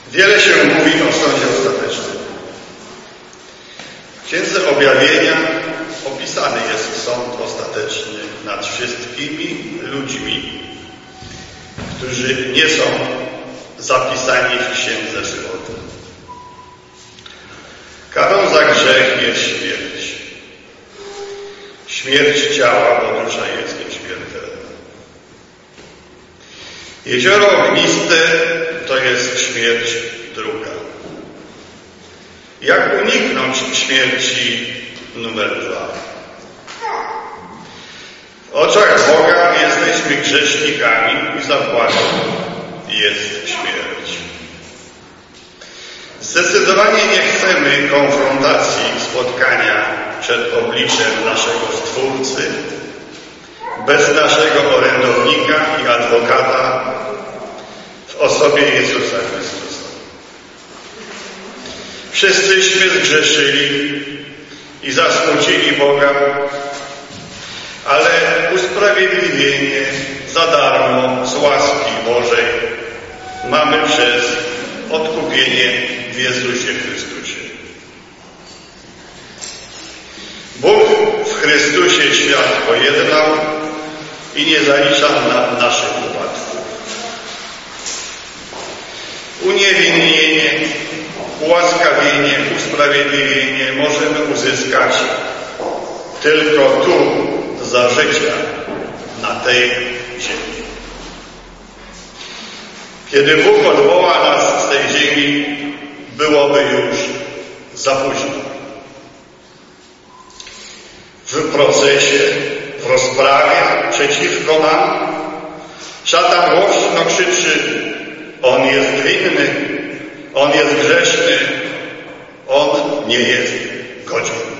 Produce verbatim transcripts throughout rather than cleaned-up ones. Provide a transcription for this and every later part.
Wiele się mówi o sądzie ostatecznym. W Księdze Objawienia opisany jest sąd ostateczny nad wszystkimi ludźmi, którzy nie są zapisani w Księdze Żywotu. Karą za grzech jest śmierć. Śmierć ciała, bo dusza jest nieśmiertelna. Jezioro ogniste to jest śmierć druga. Jak uniknąć śmierci numer dwa? W oczach Boga jesteśmy grzesznikami i zapłatą jest śmierć. Zdecydowanie nie chcemy konfrontacji, spotkania przed obliczem naszego Stwórcy, bez naszego orędownika i adwokata w osobie Jezusa Chrystusa. Wszyscyśmy zgrzeszyli i zasmucili Boga, ale usprawiedliwienie za darmo z łaski Bożej mamy przez odkupienie w Jezusie Chrystusie. Bóg w Chrystusie świat pojednał i nie zalicza na naszych upadków. Uniewinnienie, ułaskawienie, usprawiedliwienie możemy uzyskać tylko tu, za życia, na tej ziemi. Kiedy Bóg odwoła nas z tej ziemi, byłoby już za późno. W procesie, w rozprawie przeciwko nam szatan głośno krzyczy: on jest winny, on jest grzeszny, on nie jest godzien.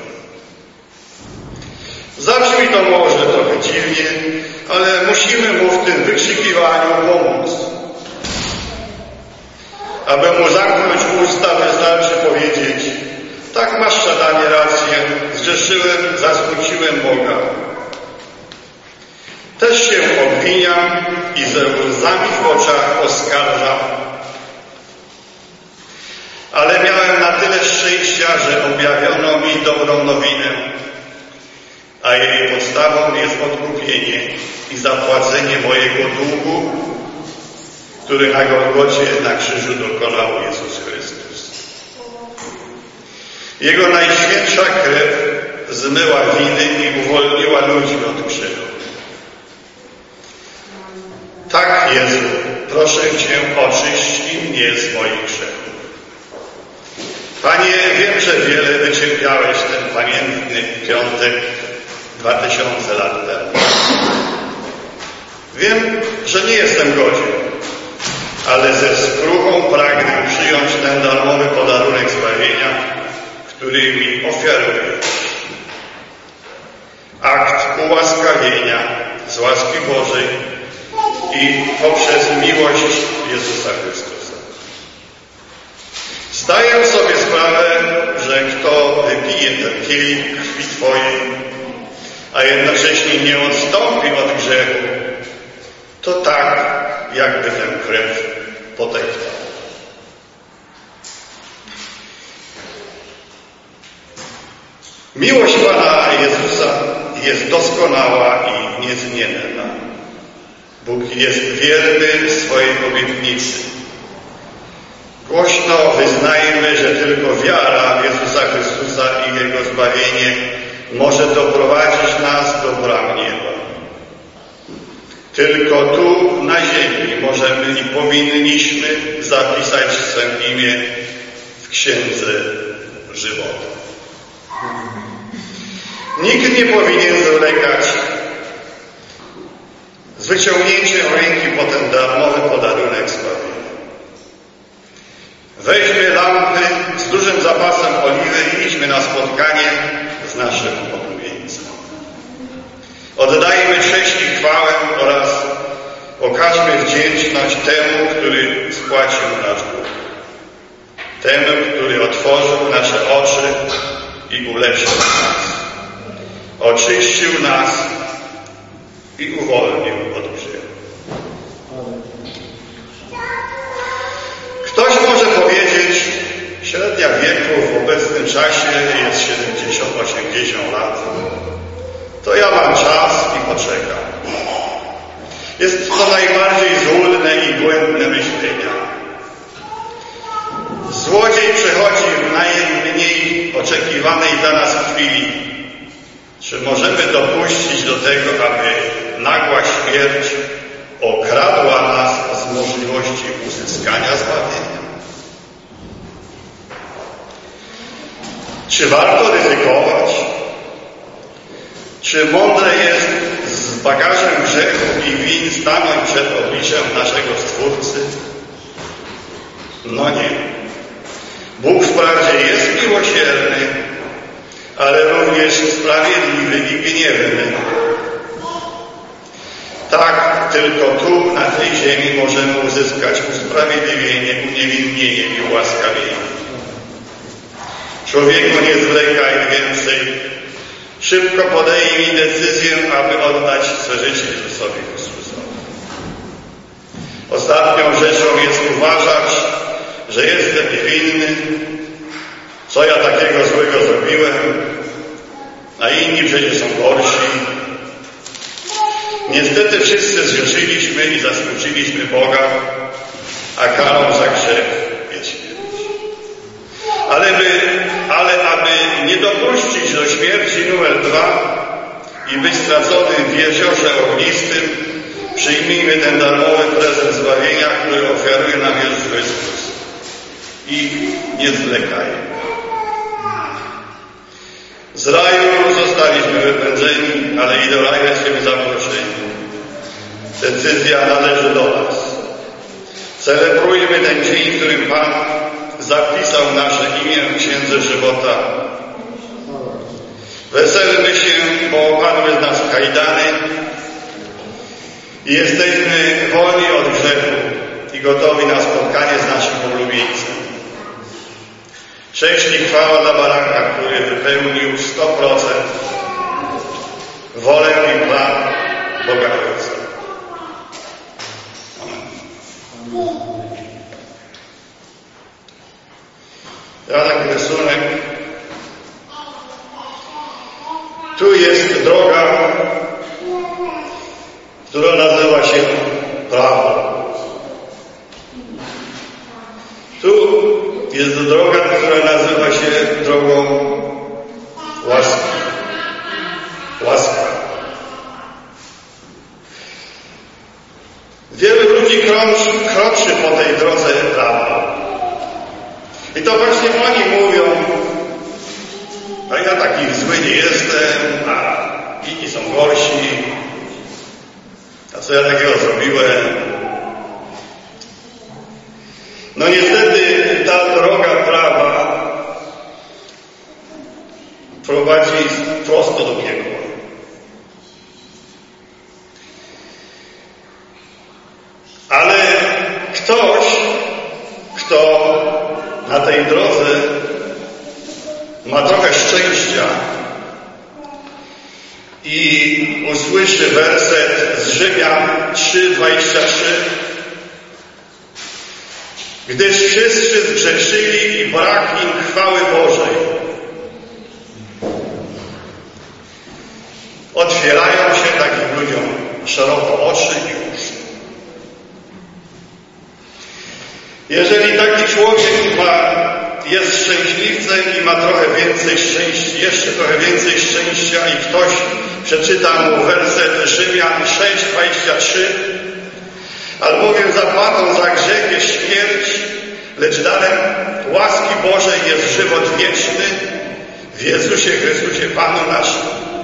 Zabrzmi to może trochę dziwnie, ale musimy mu w tym wykrzykiwaniu pomóc. Aby mu zamknąć usta, wystarczy powiedzieć: tak, masz, szatanie, rację, zgrzeszyłem, zasmuciłem Boga. Też się obwiniam i ze łzami w oczach oskarżam. Ale miałem na tyle szczęścia, że objawiono mi dobrą nowinę, a jej podstawą jest odkupienie i zapłacenie mojego długu, który na Golgocie, na krzyżu dokonał Jezus Chrystus. Jego najświętsza krew zmyła winy i uwolniła ludzi od grzechu. Tak, Jezu, proszę Cię, oczyść mnie z moich grzechów. Panie, wiem, że wiele wycierpiałeś ten pamiętny piątek dwa tysiące lat temu. Wiem, że nie jestem godzien, ale ze skruchą pragnę przyjąć ten darmowy podarunek zbawienia, który mi ofiarujesz. Akt ułaskawienia z łaski Bożej i poprzez miłość Jezusa Chrystusa. Zdaję sobie sprawę, że kto wypije ten kielich krwi Twojej, a jednocześnie nie odstąpi od grzechu, to tak, jakby tę krew potępiał. Miłość Pana Jezusa jest doskonała i niezmienna. Bóg jest wierny swojej obietnicy. Głośno wyznajmy, że tylko wiara w Jezusa Chrystusa i Jego zbawienie może doprowadzić nas do bram nieba. Tylko tu, na ziemi, możemy i powinniśmy zapisać swe imię w Księdze Żywotu. Nikt nie powinien zwlekać z wyciągnięciem ręki po ten darmowy podarunek zbawienia. Weźmy lampy z dużym zapasem oliwy i idźmy na spotkanie z naszym odmówieńcem. Oddajmy cześć i chwałę oraz okażmy wdzięczność temu, który spłacił nasz dług. Temu, który otworzył nasze oczy i uleczył nas. Oczyścił nas i uwolnił od grzechu. Ktoś może powiedzieć, wieku, w obecnym czasie jest siedemdziesiąt osiemdziesiąt lat, to ja mam czas i poczekam. Jest to najbardziej złudne i błędne myślenia. Złodziej przychodzi w najmniej oczekiwanej dla nas chwili. Czy możemy dopuścić do tego, aby nagła śmierć okradła nas z możliwości uzyskania zbawienia? Czy warto ryzykować? Czy mądre jest z bagażem grzechów i win stanąć przed obliczem naszego Stwórcy? No nie. Bóg wprawdzie jest miłosierny, ale również sprawiedliwy i gniewny. Tak, tylko tu, na tej ziemi, możemy uzyskać usprawiedliwienie, uniewinnienie i ułaskawienie. Człowieku, nie zwlekaj więcej. Szybko podejmij decyzję, aby oddać swe życie Jezusowi Chrystusowi. Ostatnią rzeczą jest uważać, że jestem winny, co ja takiego złego zrobiłem, a inni przecież są gorsi. Niestety wszyscy zgrzeszyliśmy i zasmuciliśmy Boga, a karą za grzech jest śmierć. Ale, by, ale aby nie dopuścić do śmierci numer dwa i być straconym w jeziorze ognistym, przyjmijmy ten darmowy prezent zbawienia, który ofiaruje nam Jezus Chrystus. I nie zwlekajmy. Z raju zostaliśmy wypędzeni, ale i do raju jesteśmy zaproszeni. Decyzja należy do nas. Celebrujmy ten dzień, w którym Pan zapisał nasze imię w Księdze Żywota. Weselmy się, bo opadły z nas kajdany i jesteśmy wolni od grzechu i gotowi na spotkanie z naszym ulubieńcem. Cześć i chwała dla Baranka, który wypełnił sto procent wolę i plan Boga Ojca. Amen. Ja taki rysunek. Tu jest droga, która nazywa się prawo. Tu jest droga, która nazywa się drogą łaski. Łaska. Wielu ludzi kroczy, kroczy po tej drodze prawa. I to właśnie oni mówią, a ja taki zły nie jestem, a inni są gorsi, a co ja takiego zrobiłem? No niestety ta droga prawa prowadzi prosto do piekła. Ale ktoś, kto na tej drodze ma trochę szczęścia i usłyszy werset z Rzymian trzy, dwadzieścia trzy. Gdyż wszyscy zgrzeszyli i brak im chwały Bożej. Otwierają się takim ludziom szeroko oczy i uszy. Jeżeli taki człowiek ma, jest szczęśliwcem i ma trochę więcej szczęścia, jeszcze trochę więcej szczęścia i ktoś przeczyta mu werset Rzymian sześć, dwadzieścia trzy, albowiem zapłatą za grzech jest śmierć, lecz darem łaski Bożej jest żywot wieczny w Jezusie Chrystusie Panu naszym.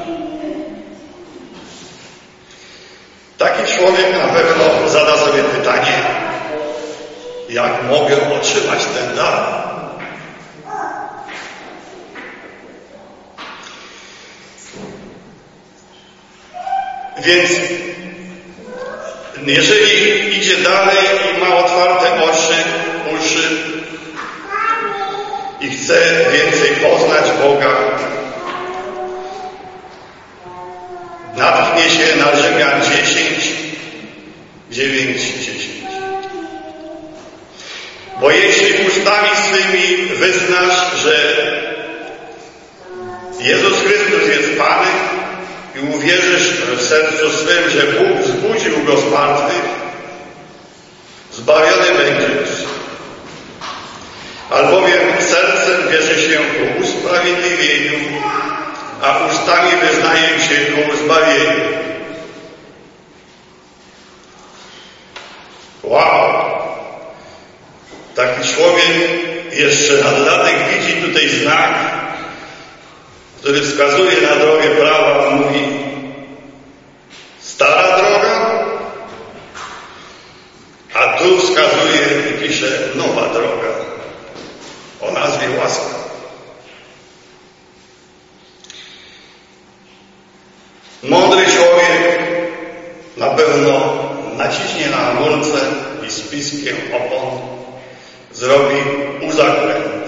Taki człowiek na pewno zada sobie pytanie, jak mogę otrzymać ten dar? Więc jeżeli idzie dalej i ma otwarte oczy, uszy i chce więcej poznać Boga, natknie się na Rzymian dziesięć, dziewięć, dziesięć. Bo jeśli ustami swymi wyznasz, że Jezus Chrystus jest Panem i uwierzysz w sercu swym, że Bóg wzbudził Go z martwych, zbawiony będziesz. Albowiem sercem wierzy się ku usprawiedliwieniu, a ustami wyznaje się ku zbawieniu. Wow! Taki człowiek jeszcze na dodatek widzi tutaj znak, który wskazuje na drogę prawa, mówi: stara droga, a tu wskazuje i pisze nowa droga o nazwie łaska. Mądry człowiek na pewno naciśnie na hamulce i z piskiem opon zrobi uzakręt.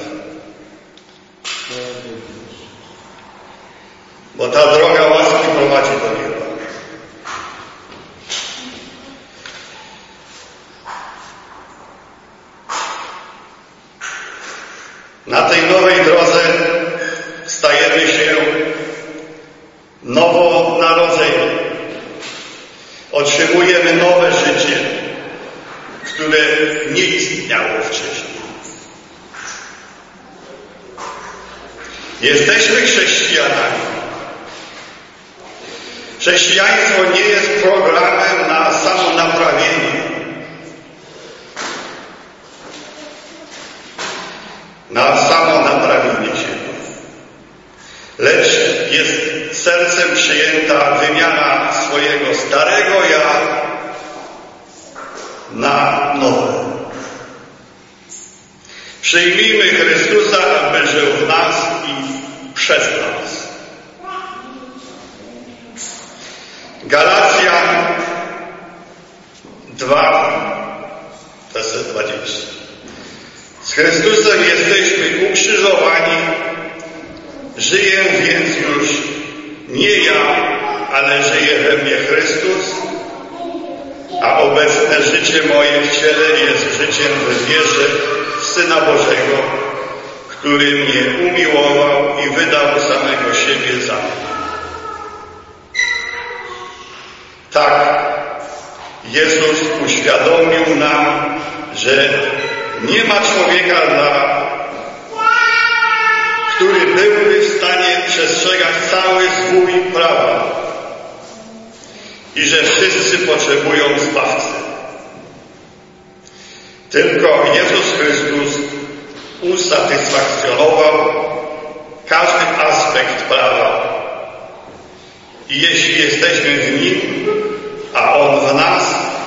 Bo ta droga łaski prowadzi do nieba. Na tej nowej drodze stajemy się nowonarodzeni. Otrzymujemy nowe życie, które nie istniało wcześniej. Jesteśmy chrześcijanami. Chrześcijaństwo nie jest programem na samonaprawienie, na samonaprawienie się, lecz jest sercem przyjęta wymiana swojego starego ja na nowe. Przyjmijmy Chrystusa, aby żył w nas i przez nas. Galacjan dwa, werset dwudziesty. Z Chrystusem jesteśmy ukrzyżowani, żyję więc już nie ja, ale żyje we mnie Chrystus, a obecne życie moje w ciele jest życiem w wierze w Syna Bożego, który mnie umiłował i wydał samego siebie za mnie. Tak, Jezus uświadomił nam, że nie ma człowieka, dla, który byłby w stanie przestrzegać cały swój prawa i że wszyscy potrzebują Zbawcy. Tylko Jezus Chrystus usatysfakcjonował każdy aspekt prawa. I jeśli jesteśmy w Nim, a On w nas,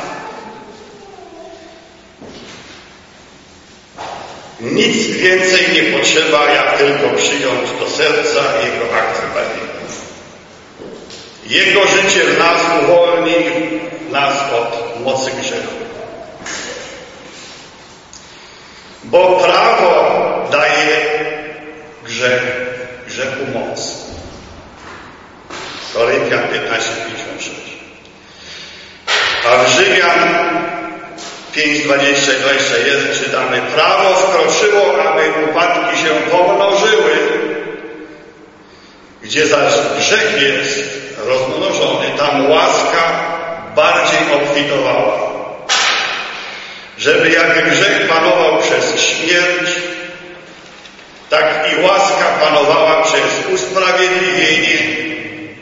nic więcej nie potrzeba, jak tylko przyjąć do serca Jego akt zbawienia. Jego życie w nas uwolni nas od mocy grzechu. Bo prawo daje grzech, grzechu moc. Koryntian piętnaście, pięćdziesiąt sześć. A w Rzymian pięć, dwadzieścia i dwadzieścia jeden czytamy: prawo wkroczyło, aby upadki się pomnożyły, gdzie zaś grzech jest rozmnożony, tam łaska bardziej obfitowała. Żeby jak grzech panował przez śmierć, tak i łaska panowała przez usprawiedliwienie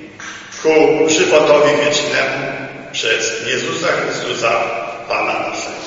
ku żywotowi wiecznemu przez Jezusa Chrystusa, Pana naszego.